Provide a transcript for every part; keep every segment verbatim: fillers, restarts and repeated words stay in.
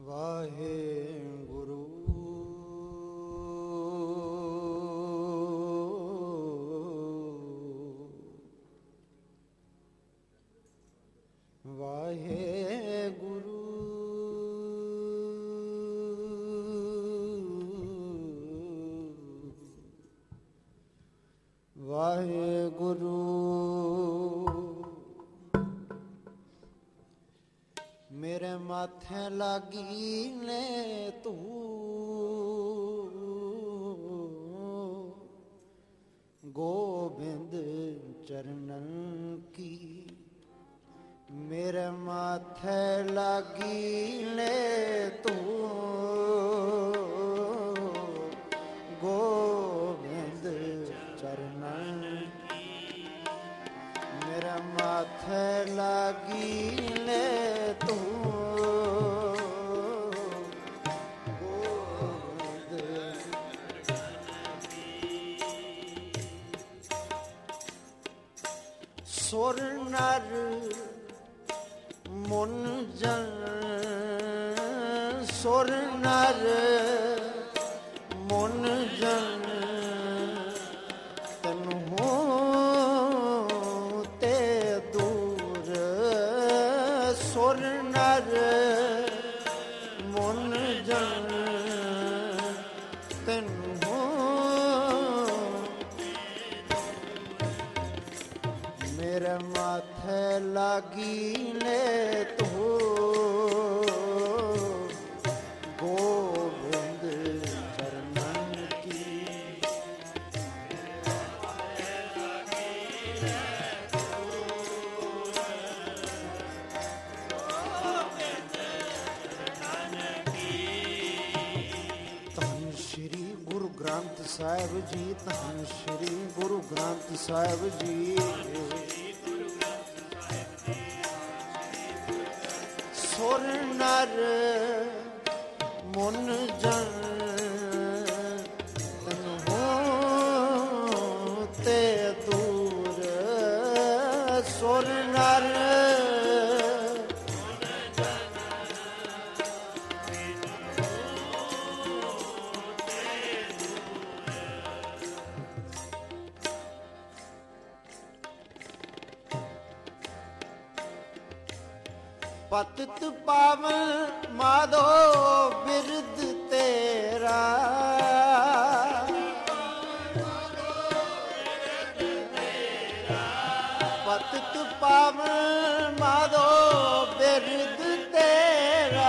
ਵਾਹਿਗੁਰੂ ਵਾਹਿਗੁਰੂ ਵਾਹਿਗੁਰੂ ਮੇਰੇ ਮਾਥੇ ਲਾਗੀ ਨੇ ਤੂੰ ਗੋਬਿੰਦ ਚਰਨਨ ਕੀ ਮੇਰੇ ਮਾਥੇ ਲਾਗੀ ਨੇ ਤੂੰ ਗੋਬਿੰਦ ਚਰਨਨ ਕੀ ਮੇਰੇ ਮਾਥੇ ਲਾਗੀ ਨੇ ਤੂੰ ਸੁਰ ਨਰ ਮੁਨ ਜਨ ਸੁਰ ਨਰ ਮੁਨ ਜਨ ਤਨੂ ਤੇ ਦੂਰ ਸੁਰ ਨਰ ਮੁਨ ਜਨ ਤਨੂ ਮੇਰੇ ਮਾਥੇ ਲਾਗੀ ਨੇ ਤੂੰ ਗੋਬਿੰਦ ਚਰਨਨ ਕੀ ਧੰਨ ਸ਼੍ਰੀ ਗੁਰੂ ਗ੍ਰੰਥ ਸਾਹਿਬ ਜੀ ਧੰਨ ਸ਼੍ਰੀ ਗੁਰੂ ਗ੍ਰੰਥ ਸਾਹਿਬ ਜੀ ਸੁਰ ਨਰ ਮੁਨ ਜਨ ਤਨੂ ਤੇ ਦੂਰ ਸੁਰ ਨਰ ਪਤਿਤ ਪਾਵਨ ਮਾਧੋ ਬਿਰਦ ਤੇਰਾ ਪਤਿਤ ਪਾਵਨ ਮਾਧੋ ਬਿਰਦ ਤੇਰਾ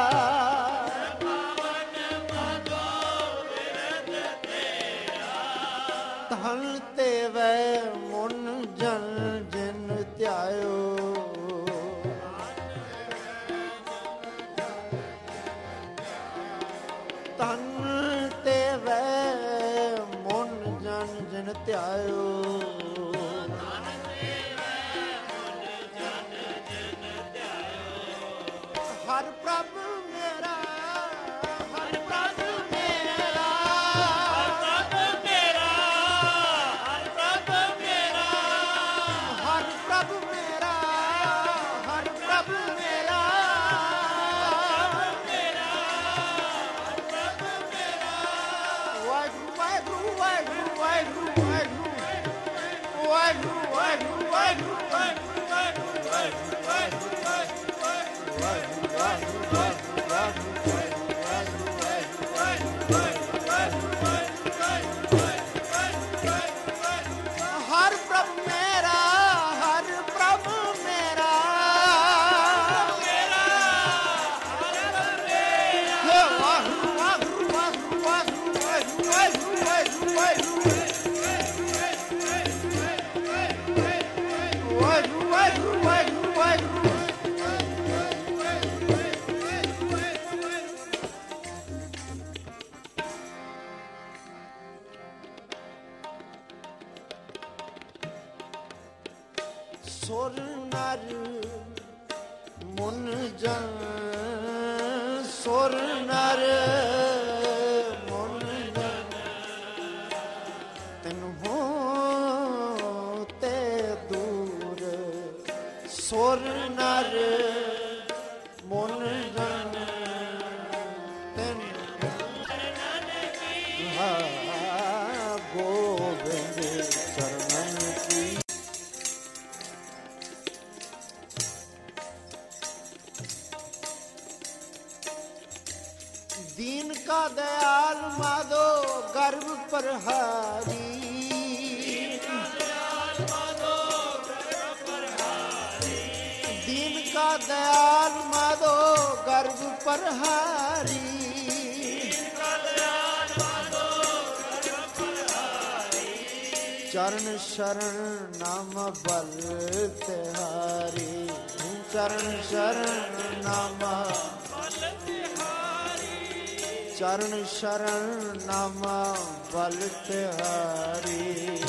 ਧਨ ਤੇ ਵੈ ਮੁਨ ਜਨ ਜਿਨ ਧਿਆਇਓ ਤਨ ਤੇ ਵੈ ਮੁਨ ਜਨ ਜਿਨ ਧਿਆਇਓ ਹਰ ਪ੍ਰਭ ਮੇਰਾ ਹਰ ਪ੍ਰਭ ਮੇਰਾ ਹਰ ਪ੍ਰਭ ਮੇਰਾ ਹਰ ਪ੍ਰਭ ਮੇਰਾ ਹਰ ਪ੍ਰਭ ਮੇਰਾ ਹਰ ਪ੍ਰਭ ਮੇਰਾ ਵਾਹਿਗੁਰੂ ਵਾਹਿਗੁਰੂ ਵਾਹਿਗੁਰੂ ਵਾਹਿਗੁਰੂ ਵਾਹਿਗੁਰੂ ਵਾਹਿਗੁਰੂ ਹਰ ਪ੍ਰਭ ਮੇਰਾ ਹਰ ਪ੍ਰਭ ਮੇਰਾ ਮੇਰਾ ਹਰ ਮੇਰਾ ਵਾਹਿਗੁਰੂ ਵਾਹਿਗੁਰੂ ਵਾਹਿਗੁਰੂ ਵਾਹਿਗੁਰੂ ਵਾਹਿਗੁਰੂ ਵਾਹਿਗੁਰੂ ਵਾਹਿਗੁਰੂ ਵਾਹਿਗੁਰੂ ਸੁਰ ਨਰ ਮੁਨ ਜਨ ਸੁਰ ਨਰ ਮੁਨ ਜਨ ਤੈਨੂੰ ਤੇ ਦੂਰ ਸੁਰ ਨਰ ਮੁਨ ਜਨ दीन का दयाल माधो गर्भ प्रहारी, दीन का दयाल माधो गर्भ प्रहारी, चरण शरण नाम बल तिहारी, चरण शरण नाम बल तिहारी, चरण शरण नाम बल तिहारी।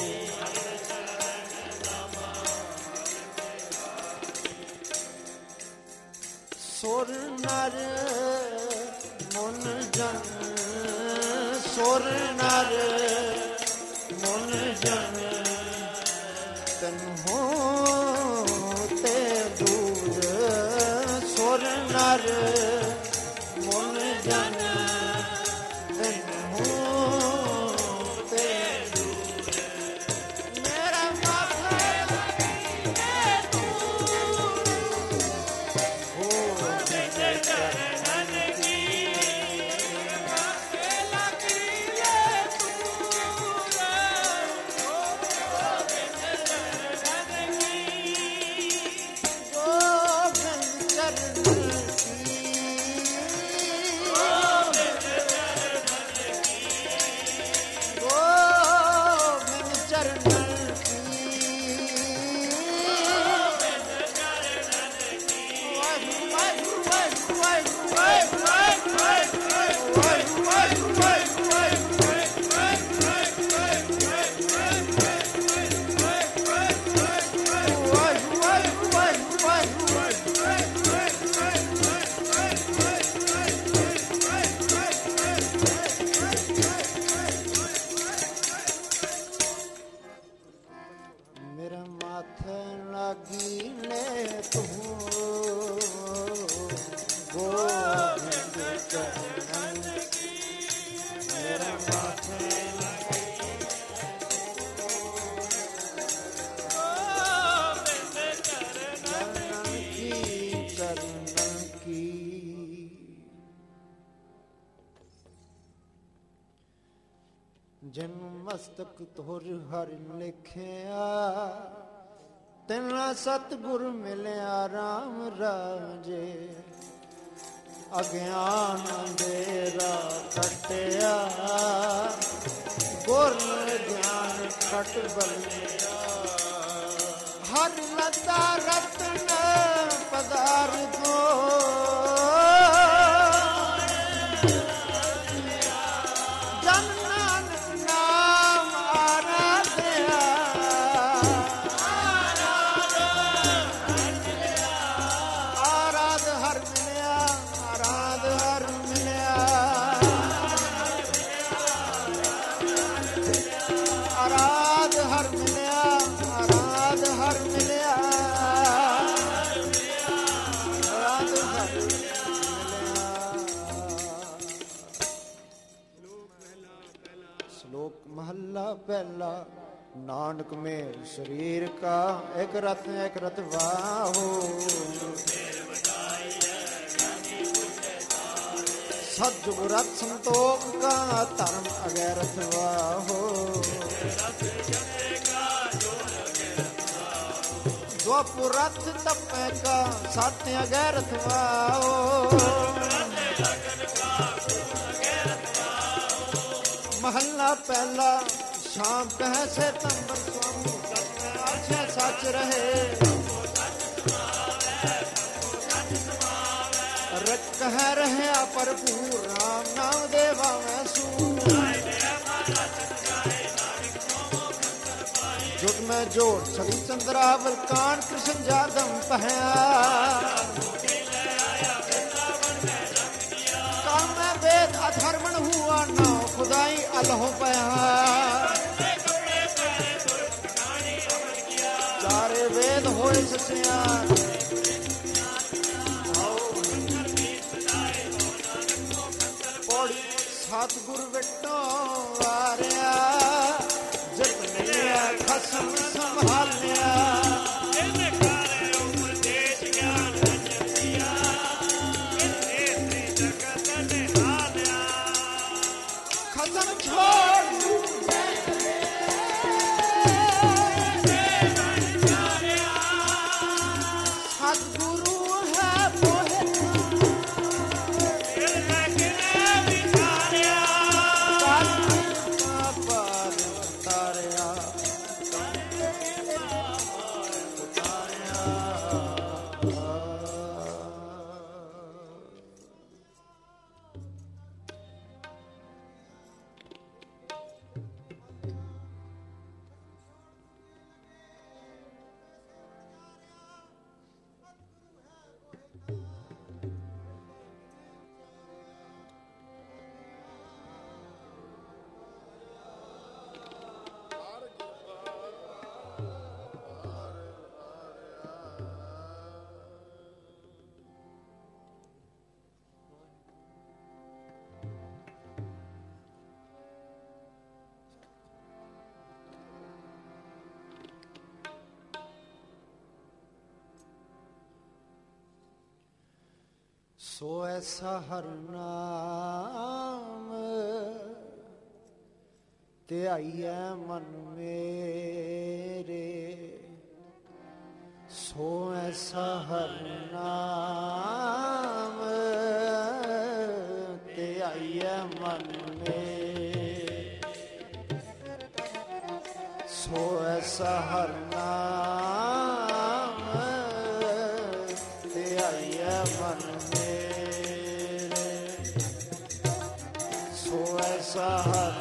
सुर नर मुन जन, सुर नर मुन जन तन्हो ते दूर, सुर नर मुन जन तन्हो ते दूर, मेरा माथा हो मेरे चरणन की, जिन मस्तक तोर हर लिखिया, तिना सतगुर मिलिया राम राजे, अज्ञान अंधेरा कटिया, गुर ज्ञान खट बलिया, हर लता रतन पदार्थो, पहला नानक में शरीर का एक रत एक रत वाहो, सतजुग रत संतोख का धर्म अगैरथ वाहो, द्वापुर रथ तपे का सत्य अगैरथ वाहो, महला पहला शाम कह से तंबर स्वामी, अच्छे सच रहे रख कह रहे भरपूर, राम नाम देवा मैं सू, जुग में जोड़ छवि चंद्रावर कान कृष्ण जादम पहया, काम में वेद अधर्मण हुआ ना खुदाई अल्लाह पया, चारे वेद होए ससियार, पौड़ी सतगुर विटो वारिया, जत लिया खसम संभालिया, ज्ञान ਸਤਿਗੁਰੂ ਹੈ ਮੋਹਿ ਸੋ ਐਸਾ ਹਰ ਨਾਮ ਧਿਆਈਐ ਮਨ ਮੇਰੇ, ਸੋ ਐਸਾ ਹਰ ਨਾਮ ਧਿਆਈਐ ਮਨ ਮੇਰੇ, ਸੋ ਐਸਾ ਹਰ ਨਾਮ ਧਿਆਈਐ ਮਨ ਐਸਾ ਹਰ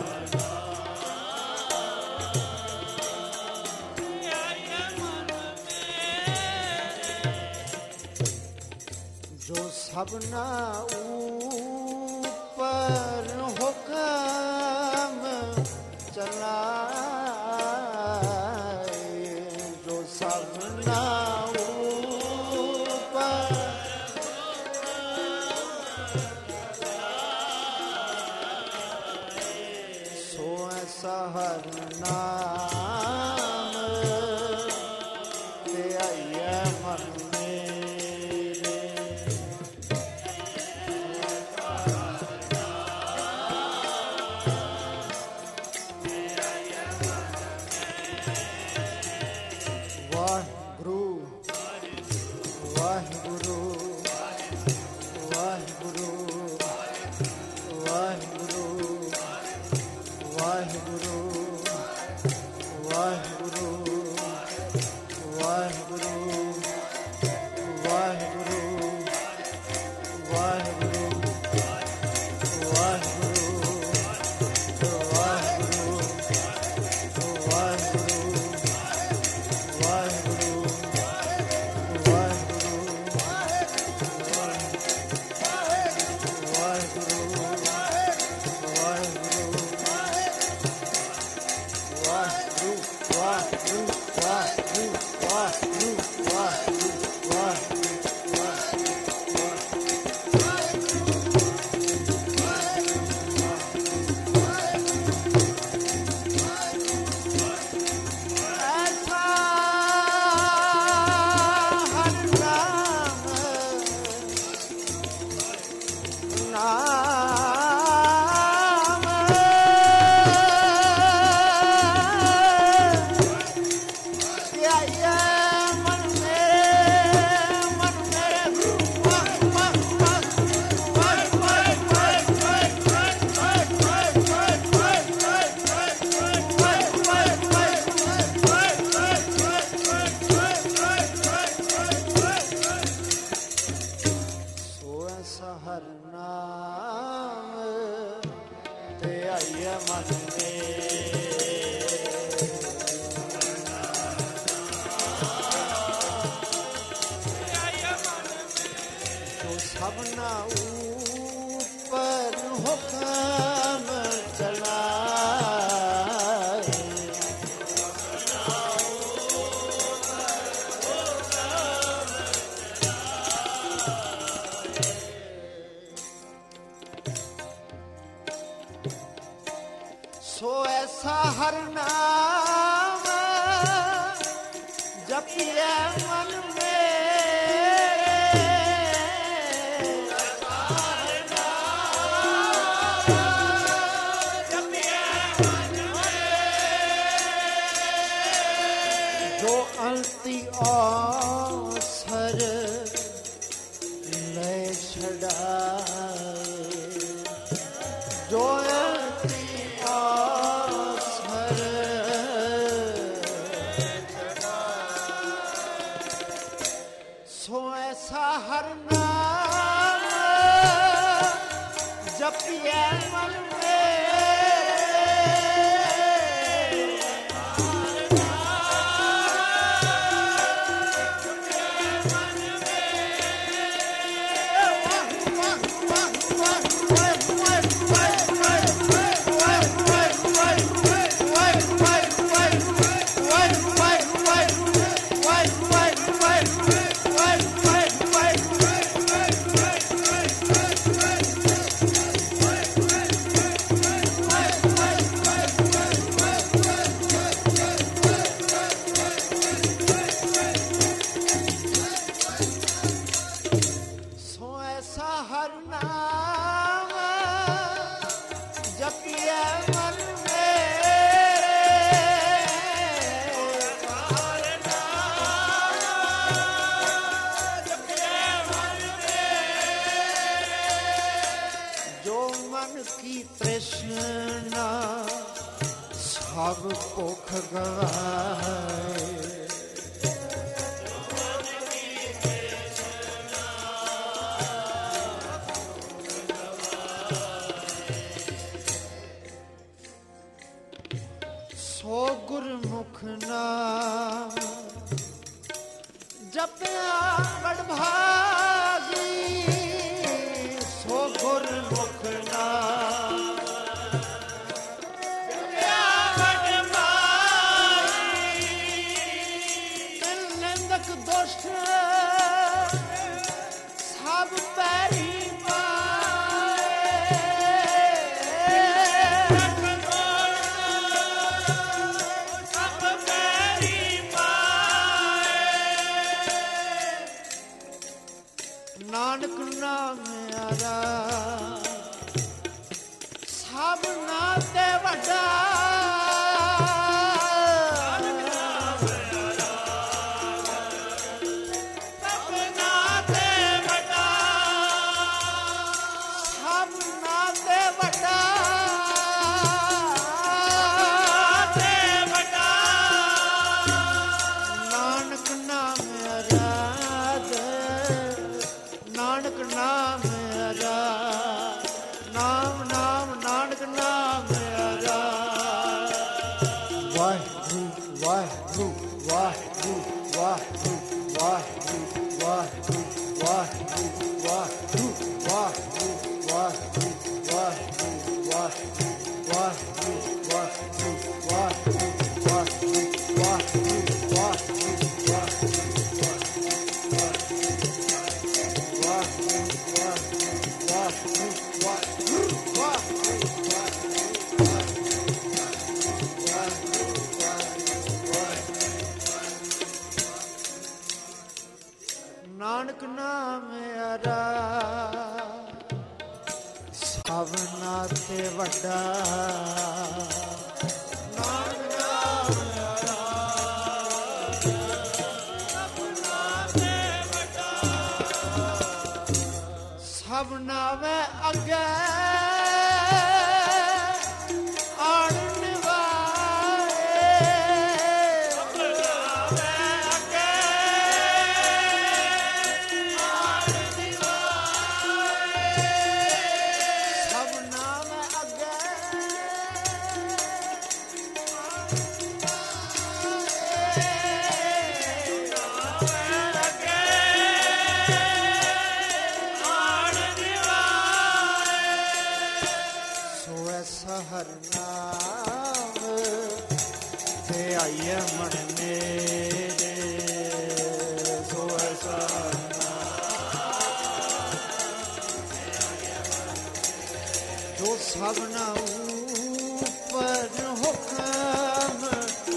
ਜੋ ਸਭਨਾ ਉਪਰ ਹੁਕਮ ਚਲਾਏ, ਜੋ ਸਭਨਾ ਹਰ ਨਾਮ ਧਿਆਈਐ ਮਨ ਮੇਰੇ, ਵਾਹਿਗੁਰੂ ਵਾਹਿਗੁਰੂ ਵਾਹਿਗੁਰੂ ਵਾਹਿਗੁਰੂ ਵਾਹਿਗੁਰੂ ਵਾਹਿਗੁਰੂ ਵਾਹਿਗੁਰੂ ਵਾਹਿਗੁਰੂ ਵਾਹਿਗੁਰੂ ਵਾਹਿਗੁਰੂ ਵਾਹਿਗੁਰੂ ਸਭਨਾ ਉਪਰ ਹੁਕਮ ਚਲਾਏ, ਸੋ ਐਸਾ ਹਰ ਨਾਮ ਜਪੀਐ ਮਨ ਅੰਤੀ ਆਸਰ सो ऐसा हर नाम जपिए मन की तृष्णा सब भुख गवाए सो गुरमुख नाम जपया बड़ भागी सो गुरमुख नाम जपया बड़ भागी दिल निंदक दुष्ट सब पैरी नानक नाम आरा सब नाते वड्डा सब नाते वड्डा सब नाते वड्डा नानक नाम आरा नानक नाम आरा नाम नाम नानक नाम आरा वाहिगुरू वाहिगुरू वाहिगुरू वाहिगुरू वाहिगुरू वाहिगुरू वाहिगुरू वाहिगुरू वाहिगुरू वाहिगुरू वाहिगुरू वाहिगुरू वाहिगुरू वाहिगुरू वाहिगुरू वाहिगुरू नानक नाम आरा सब नाते वड्डा नानक नाम आरा सब नाते वड्डा सब नावे अगे हर नाम ते आइए मन मेरे सो ऐसा जो सबना ऊपर हुक्म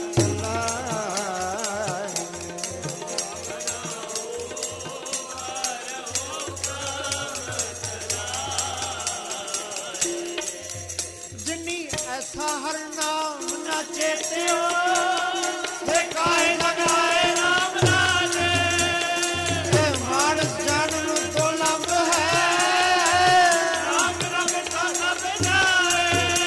ऐसा हर नाम न चेत्यो हे काहे लगाए नाम नाचे हे मानस जानन तो लंब है राम रंग का सब जाए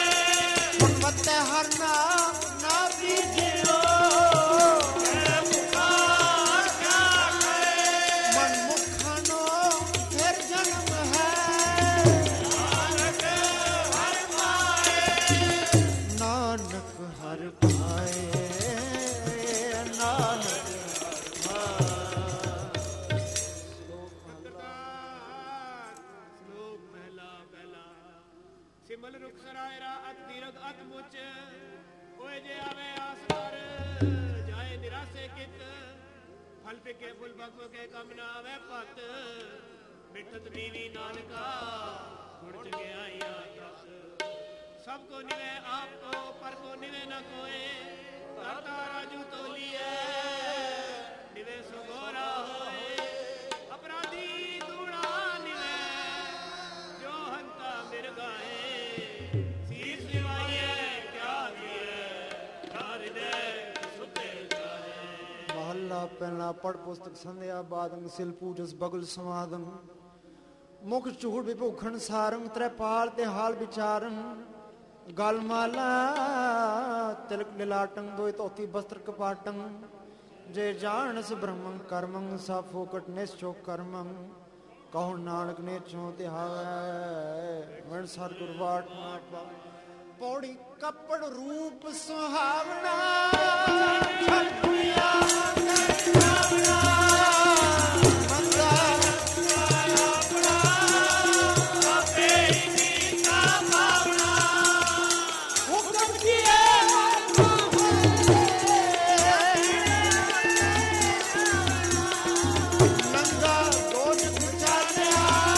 ਤੇਰਾ ਅਤ ਦੀਰਘ ਅਤ ਮੁਚ ਓਏ ਜੇ ਆਵੇ ਆਸ ਕਰ ਜਾਏ ਨਿਰਾਸੇ ਕਿਤ ਫਲ ਪਿਕੇ ਫੁੱਲ ਬਕ ਕੇ ਕਮ ਨਾ ਆਵੇ ਪਤ ਮਿੱਠਤ ਨੀਵੀ ਨਾਨਕਾ ਗੁਣ ਚੰਗਿਆਈਆਂ ਤਤ ਸਭ ਕੋ ਨਿਵੇ ਆਪ ਕੋ ਪਰ ਕੋ ਨਿਵੇ ਨਾ ਕੋਏ ਕਰਤਾ ਰਾਜੂ ਤੋਲੀਏ ਨਿਵੇ ਸੁਗੋਰਾ ਹੋਏ ਅਪਰਾਧੀ ਦੂਣਾ ਨਿਵੇ ਜੋ ਹੰਤਾ ਮਿਰ ਗਾਏ ਸੀਸ ਨਿਵਾਈਏ ਕਿਆ ਕੀਏ ਘਰ ਦੇ ਸੁਤੇ ਜਾਏ। ਮਹੱਲਾ ਪਹਿਲਾ ਪੜ ਪੁਸਤਕ ਸੰਧਿਆ ਬਾਦੰ ਸਿਲ ਪੂਜਸ ਬਗਲ ਸਮਾਦੰ ਮੁਖ ਝੂੜ ਵਿਭੂਖਣ ਸਾਰੰ ਤ੍ਰੈਪਾਲ ਤੇ ਹਾਲ ਵਿਚਾਰਨ ਗਲ ਮਾਲਾ ਤਿਲਕ ਲਿਲਾਟੰ ਦੋਇ ਧੋਤੀ ਬਸਤਰ ਕਪਾਟੰ ਜੇ ਜਾਣਸ ਬ੍ਰਹਮੰ ਕਰਮੰ ਸਾ ਫੋਕਟ ਨਿਸ਼ਚੋ ਕਰਮੰ ਕਹੋ ਨਾਨਕ ਨੇ ਚੋਂ ਤਿਹਾਵੈ ਵਣ ਸਰ ਗੁਰਵਾਟ ਨਾ ਪਾ ਪੌੜੀ ਕੱਪੜ ਰੂਪ ਸੁਹਾਵਣਾ ਛੱਡਿਆ ਕਰਨਾ ਮੰਗਾ ਆਪਣਾ ਆਪੇ ਹੀ ਤਾ ਪਾਵਣਾ ਹੁਕਮ ਕੀਏ ਨੰਗਾ ਦੋਜ ਵਿਚਾਰਿਆ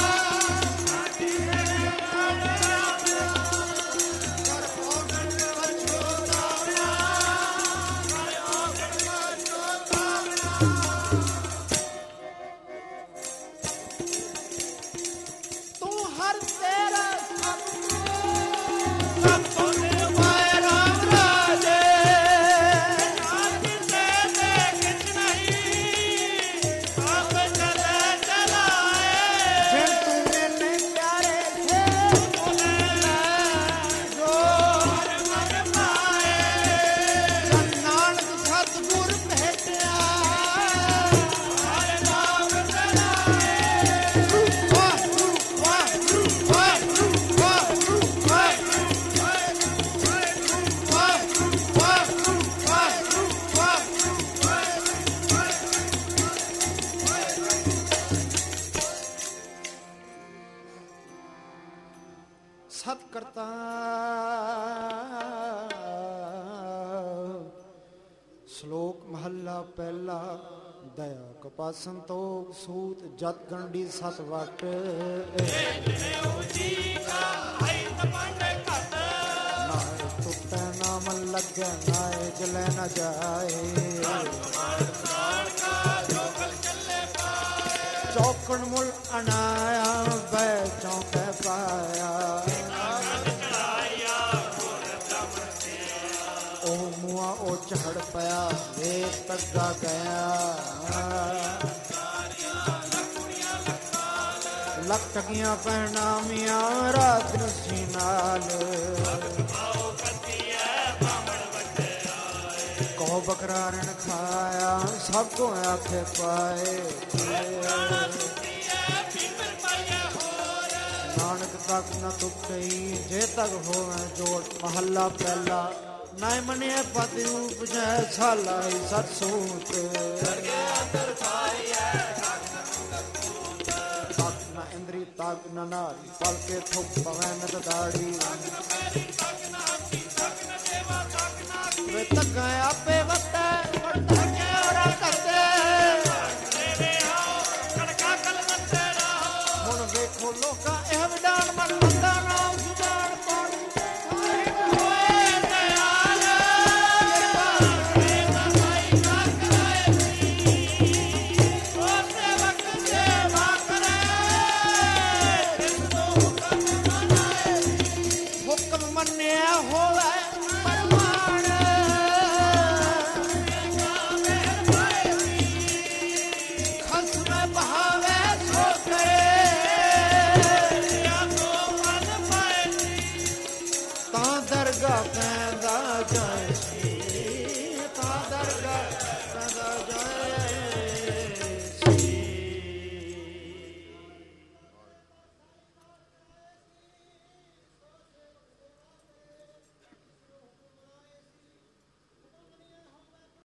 ਸਤਿਕਰਤਾ ਸ਼ਲੋਕ ਮਹੱਲਾ ਪਹਿਲਾ ਦਇਆ ਕਪਾ ਸੰਤੋਖ ਸੂਤ ਜਤ ਗੰਢੀ ਸਤ ਵਟ ਟੁੱਟੈ ਨਾਮ ਲੱਗੈ ਨਾਏ ਜਲੇ ਨ ਜਾਏ ਚੌਕਣ ਮੁੱਲ ਅਨਾਇਆ ਬੈ ਚੌਂਕੈ ਪਾਇਆ ਉਹ ਮੂਆ ਉਹ ਝੜ ਪਿਆ ਵੇਖ ਤੱਗਾ ਗਿਆ ਲੱਖ ਟਕੀਆਂ ਪਹਿਨਾਮੀਆਂ ਰਾਤ ਨੂੰ ਸੀ ਨਾਲ ਕਹੋ ਬਕਰਾ ਰਣ ਖਾਇਆ ਸਭ ਕੋ ਆਖੇ ਪਾਏ ਨਾਨਕ ਤੱਕ ਨ ਤੁਕਈ ਜੇ ਤੱਕ ਹੋਵੇ ਜੋੜ ਮਹੱਲਾ ਪਹਿਲਾ ਨਾ ਮੰਨਿਆ ਪਤ ਰੂਪ ਜੈ ਸਾਲਾਈ ਸਤ ਸੂਤ ਤੱਕ ਨ ਇੰਦਰੀ ਤੱਕ ਨ ਨਾਰੀ ਪਲ ਕੇ ਥੁੱਕ ਪਵੈ ਨਤ ਦਾੜੀ ਵੇ ਤੱਕਾਂ ਆਪੇ ਵਟੈ ਵਟੈ ਕੇ ਔਰਾ ਕਰਦੇ ਹੁਣ ਵੇਖੋ ਲੋਕਾਂ ਇਹ ਵਿਡਾਨ ਮਨ ਮੰਦਾ